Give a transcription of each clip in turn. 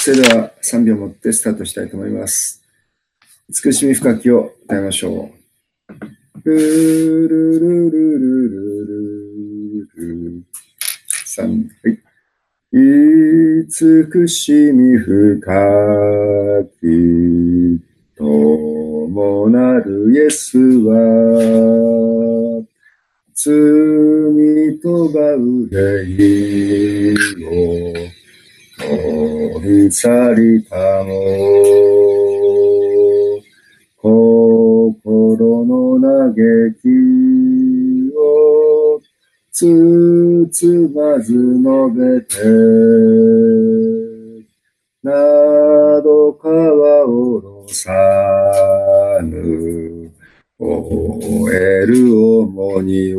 それでは3秒持ってスタートしたいと思います。慈しみ深きを歌いましょう。ルルルルルルルル3、はい。慈しみ深きともなるイエスは罪とが憂いを取り去りたも心の嘆きを包まず述べてなどかはおろさぬ終える重荷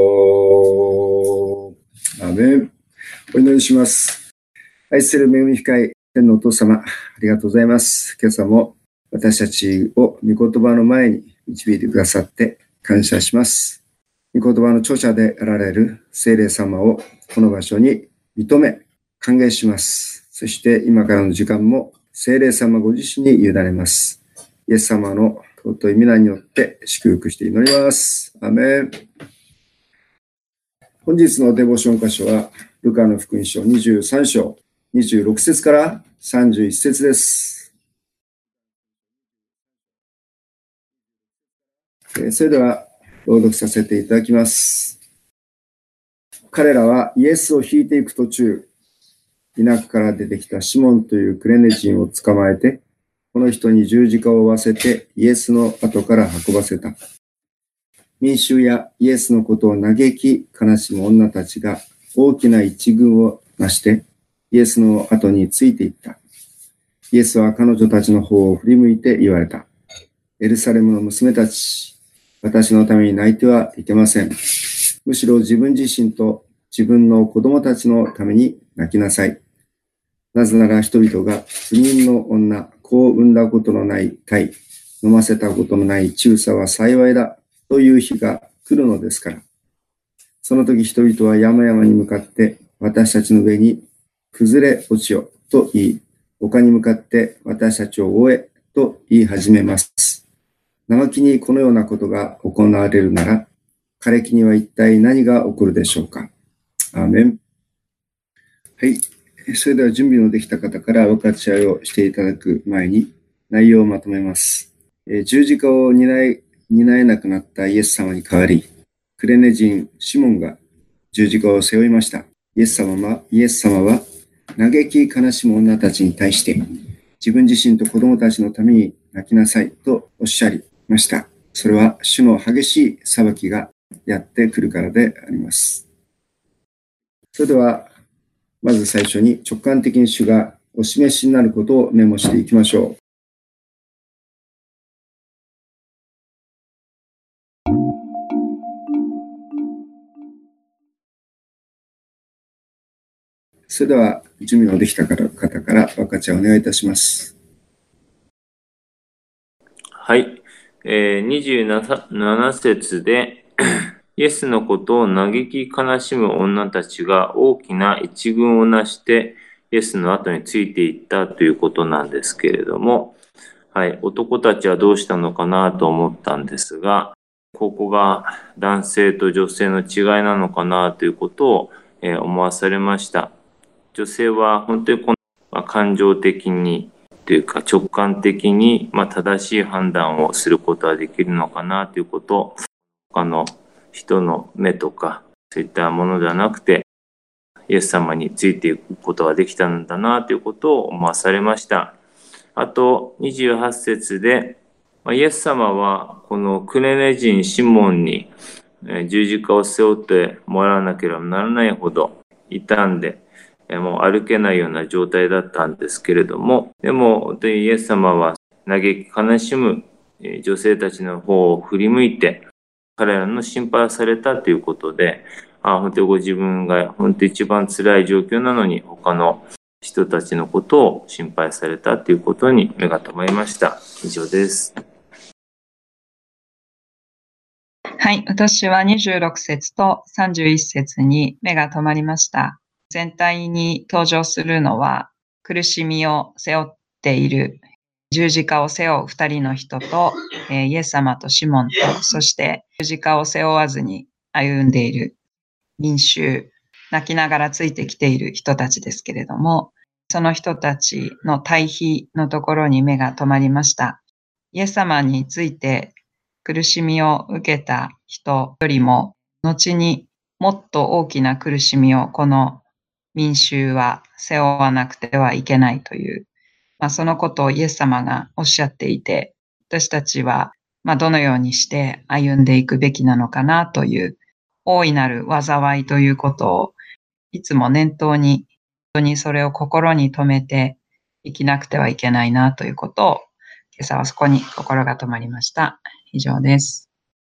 をアメン。お祈りします。愛する恵み深い天のお父様、ありがとうございます。今朝も私たちを御言葉の前に導いてくださって感謝します。御言葉の著者であられる聖霊様をこの場所に認め歓迎します。そして今からの時間も聖霊様ご自身に委ねます。イエス様の尊い皆によって祝福して祈ります。アメン。本日のデボーション箇所はルカの福音書23章26節から31節です。それでは朗読させていただきます。彼らはイエスを引いていく途中、田舎から出てきたシモンというクレネ人を捕まえて、この人に十字架を負わせてイエスの後から運ばせた。民衆やイエスのことを嘆き悲しむ女たちが大きな一群をなしてイエスの後についていった。イエスは彼女たちの方を振り向いて言われた。エルサレムの娘たち、私のために泣いてはいけません。むしろ自分自身と自分の子供たちのために泣きなさい。なぜなら人々が不妊の女、子を産んだことのない胎、飲ませたことのない中佐は幸いだという日が来るのですから。その時人々は山々に向かって私たちの上に崩れ落ちよと言い、丘に向かって私たちを追えと言い始めます。生木にこのようなことが行われるなら、枯れ木には一体何が起こるでしょうか。アーメン。はい。それでは準備のできた方から分かち合いをしていただく前に内容をまとめます。十字架を担えなくなったイエス様に代わり、クレネ人シモンが十字架を背負いました。イエス様は嘆き悲しむ女たちに対して自分自身と子供たちのために泣きなさいとおっしゃりました。それは主の激しい裁きがやってくるからであります。それではまず最初に直感的に主がお示しになることをメモしていきましょう。それでは準備のできた方から分かち合いお願いいたします。 はい。27節でイエスのことを嘆き悲しむ女たちが大きな一群をなしてイエスの後についていったということなんですけれども、はい、男たちはどうしたのかなと思ったんですが、ここが男性と女性の違いなのかなということを思わされました。女性は本当に感情的にというか直感的に正しい判断をすることはできるのかなということを、他の人の目とかそういったものではなくてイエス様についていくことができたんだなということを思わされました。あと28節でイエス様はこのクレネ人シモンに十字架を背負ってもらわなければならないほど傷んでもう歩けないような状態だったんですけれども、でも本当にイエス様は嘆き悲しむ女性たちの方を振り向いて彼らの心配をされたということで、本当にご自分が本当に一番辛い状況なのに他の人たちのことを心配されたということに目が留まりました。以上です。 はい、私は26節と31節に目が留まりました。全体に登場するのは苦しみを背負っている、十字架を背負う二人の人と、イエス様とシモンと、そして十字架を背負わずに歩んでいる民衆、泣きながらついてきている人たちですけれども、その人たちの対比のところに目が止まりました。イエス様について苦しみを受けた人よりも、後にもっと大きな苦しみをこの民衆は背負わなくてはいけないという、そのことをイエス様がおっしゃっていて、私たちはどのようにして歩んでいくべきなのかなという大いなる災いということをいつも念頭に、本当にそれを心に留めて生きなくてはいけないなということを、今朝はそこに心が止まりました。以上です。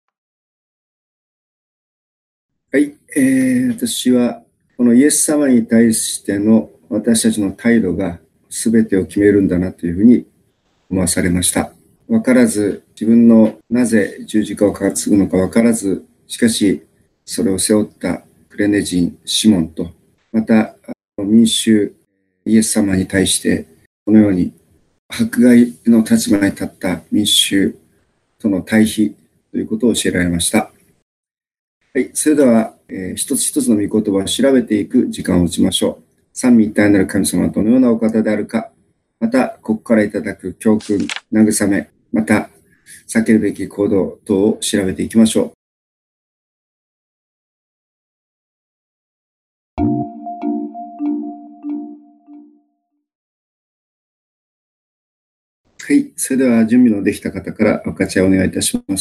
はい、私はこのイエス様に対しての私たちの態度が全てを決めるんだなというふうに思わされました。わからず、自分のなぜ十字架を担ぐのかわからず、しかしそれを背負ったクレネ人、シモンと、また民衆、イエス様に対してこのように迫害の立場に立った民衆との対比ということを教えられました。はい、それでは、一つ一つの御言葉を調べていく時間を持ちましょう。三位一体なる神様はどのようなお方であるか、またここからいただく教訓、慰め、また避けるべき行動等を調べていきましょう。はい、それでは準備のできた方から分かち合いお願いいたします。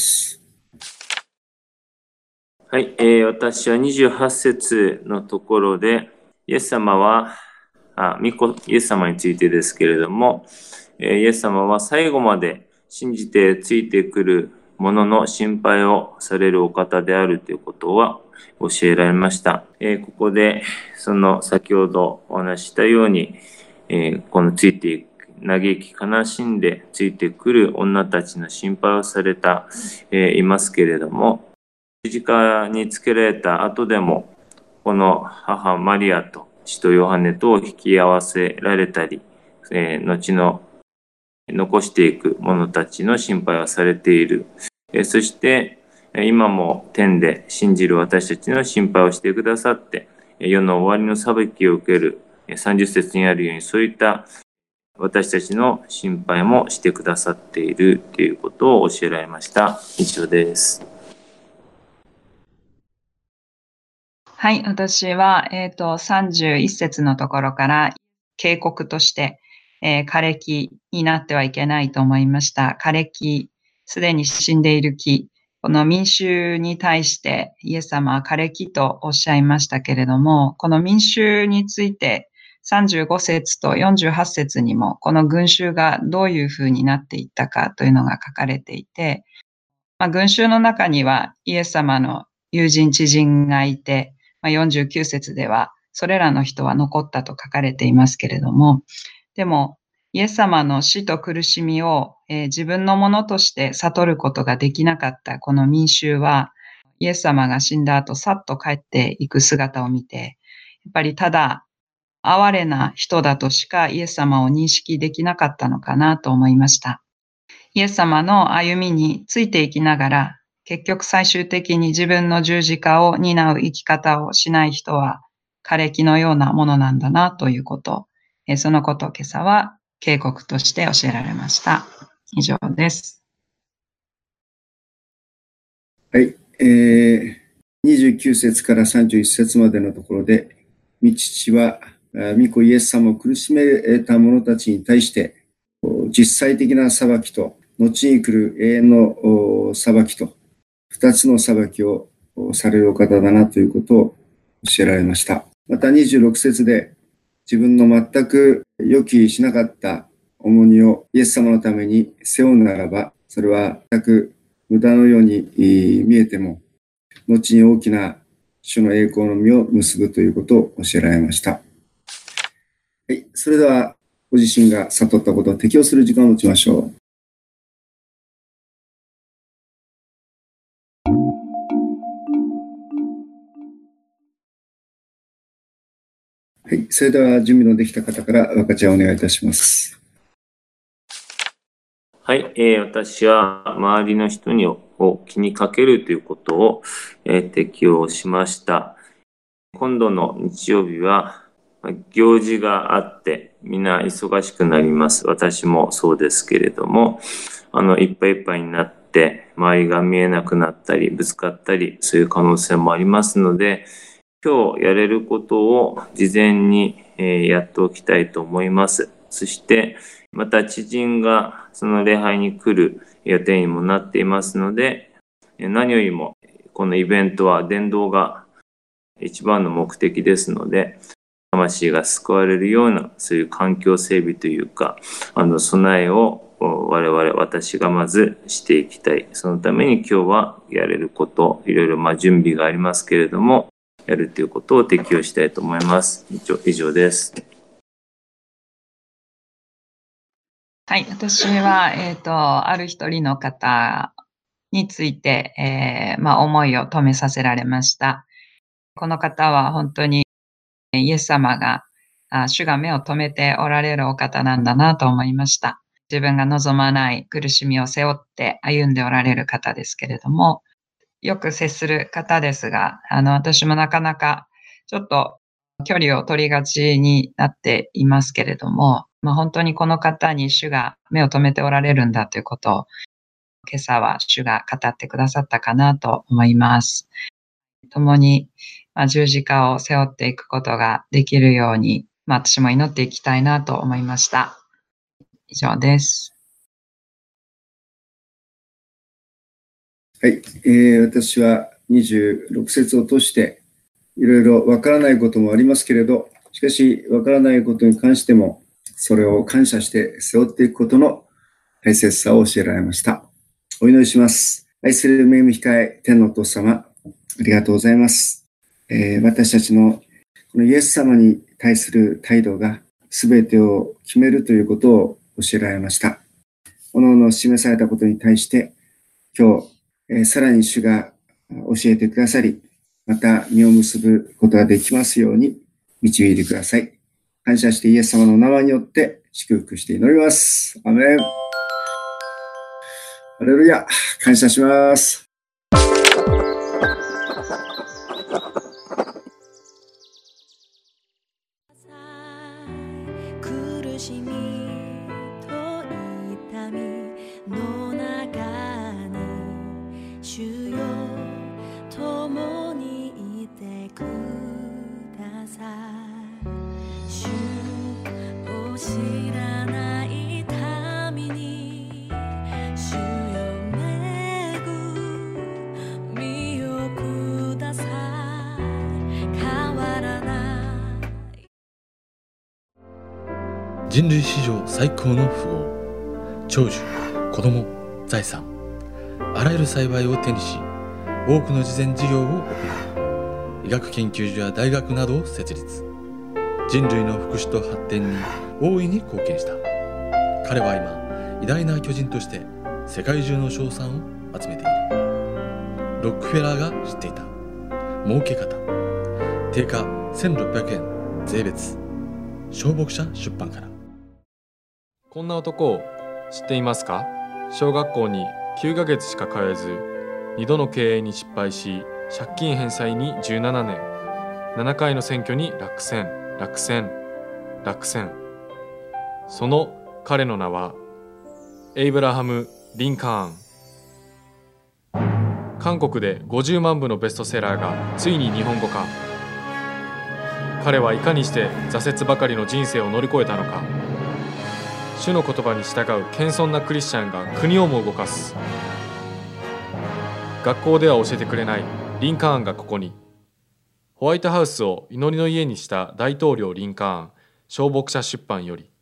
はい、私は28節のところで、イエス様は、イエス様についてですけれども、イエス様は最後まで信じてついてくる者の心配をされるお方であるということは教えられました。ここで、その先ほどお話ししたように、このついていく、嘆き悲しんでついてくる女たちの心配をされた、いますけれども、十字架につけられた後でも、この母マリアと使徒ヨハネとを引き合わせられたり、後の残していく者たちの心配をされている。そして今も天で信じる私たちの心配をしてくださって、世の終わりの裁きを受ける30節にあるように、そういった私たちの心配もしてくださっているということを教えられました。以上です。 はい、私は、31節のところから警告として、枯れ木になってはいけないと思いました。枯れ木、すでに死んでいる木、この民衆に対してイエス様は枯れ木とおっしゃいましたけれども、この民衆について35節と48節にもこの群衆がどういうふうになっていったかというのが書かれていて、群衆の中にはイエス様の友人知人がいて、49節ではそれらの人は残ったと書かれていますけれども、でもイエス様の死と苦しみを、自分のものとして悟ることができなかったこの民衆は、イエス様が死んだ後さっと帰っていく姿を見て、やっぱりただ哀れな人だとしかイエス様を認識できなかったのかなと思いました。イエス様の歩みについていきながら、結局最終的に自分の十字架を担う生き方をしない人は枯れ木のようなものなんだなということ、そのことを今朝は警告として教えられました。以上です。 はい、29節から31節までのところで、御父は御子イエス様を苦しめた者たちに対して実際的な裁きと後に来る永遠の裁きと二つの裁きをされるお方だなということを教えられました。また26節で自分の全く予期しなかった重荷をイエス様のために背負うならば、それは全く無駄のように見えても、後に大きな主の栄光の実を結ぶということを教えられました。はい、それではご自身が悟ったことを適用する時間を持ちましょう。 はい、それでは準備のできた方から分かち合いお願いいたします。 はい、私は周りの人を気にかけるということを、適用しました。今度の日曜日は行事があってみんな忙しくなります。私もそうですけれども、いっぱいいっぱいになって周りが見えなくなったりぶつかったり、そういう可能性もありますので、今日やれることを事前にやっておきたいと思います。そしてまた知人がその礼拝に来る予定にもなっていますので、何よりもこのイベントは伝道が一番の目的ですので、魂が救われるようなそういう環境整備というか、備えを私がまずしていきたい。そのために今日はやれること、いろいろ準備がありますけれども、やるということを適用したいと思います。以上です。 はい、私は、ある一人の方について、思いを止めさせられました。この方は本当にイエス様が、主が目を留めておられるお方なんだなと思いました。自分が望まない苦しみを背負って歩んでおられる方ですけれども、よく接する方ですが、私もなかなかちょっと距離を取りがちになっていますけれども、本当にこの方に主が目を留めておられるんだということを、今朝は主が語ってくださったかなと思います。共に十字架を背負っていくことができるように、私も祈っていきたいなと思いました。以上です。 はい、私は26節を通していろいろわからないこともありますけれど、しかしわからないことに関してもそれを感謝して背負っていくことの大切さを教えられました。お祈りします。愛する恵み控え天のお父様、ありがとうございます。私たちのこのイエス様に対する態度が全てを決めるということを教えられました。各々示されたことに対して今日、さらに主が教えてくださり、また実を結ぶことができますように導いてください。感謝してイエス様の名前によって祝福して祈ります。アメン。ハレルヤ。感謝します。 苦しみと痛みの中に主よ共にいてください。主を知らない民に主よ恵みをください。変わらない人類史上最高の富豪、長寿、子供、財産、あらゆる幸いを手にし、多くの慈善事業を行う。医学研究所や大学などを設立。人類の福祉と発展に大いに貢献した。彼は今、偉大な巨人として世界中の称賛を集めている。ロックフェラーが知っていた儲け方。定価1600円税別。小牧者出版から。 こんな男を知っていますか？小学校に9ヶ月しか通えず、2度の経営に失敗し、借金返済に17年、7回の選挙に落選。その彼の名はエイブラハム・リンカーン。韓国で50万部のベストセラーがついに日本語化。彼はいかにして挫折ばかりの人生を乗り越えたのか。主の言葉に従う謙遜なクリスチャンが国をも動かす。学校では教えてくれないリンカーンがここに。ホワイトハウスを祈りの家にした大統領リンカーン、小牧者出版より。